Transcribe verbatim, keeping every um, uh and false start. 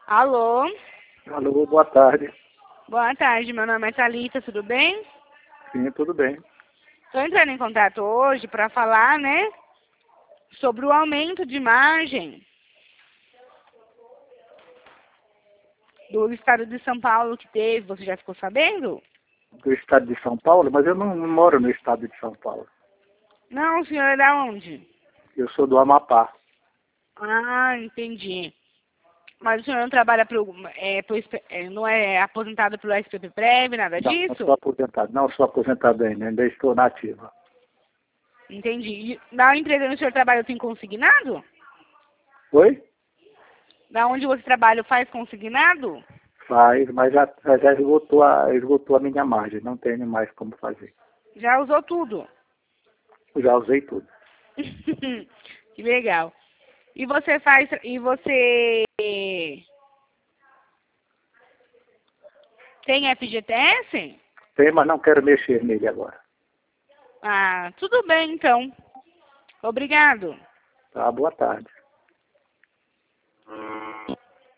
Alô? Alô, boa tarde. Boa tarde, meu nome é Thalita, tudo bem? Sim, tudo bem. Estou entrando em contato hoje para falar, né, sobre o aumento de margem do estado de São Paulo que teve. Você já ficou sabendo? Do estado de São Paulo, mas eu não, não moro no estado de São Paulo. Não, o senhor é da onde? Eu sou do Amapá. Ah, entendi. Mas o senhor não trabalha pro, é, pro, é, não é aposentado pelo S P P Prev, nada Não, não disso? sou aposentado. Não sou aposentado ainda, ainda estou na ativa. Entendi. E na empresa onde o senhor trabalha tem consignado? Oi? Da onde você trabalha faz consignado? Faz, mas já, já esgotou, a, esgotou a minha margem. Não tenho mais como fazer. Já usou tudo. Eu já usei tudo. Que legal. E você faz, e você tem F G T S? Tem, mas não quero mexer nele agora. Ah, tudo bem então. Obrigado. Tá, boa tarde.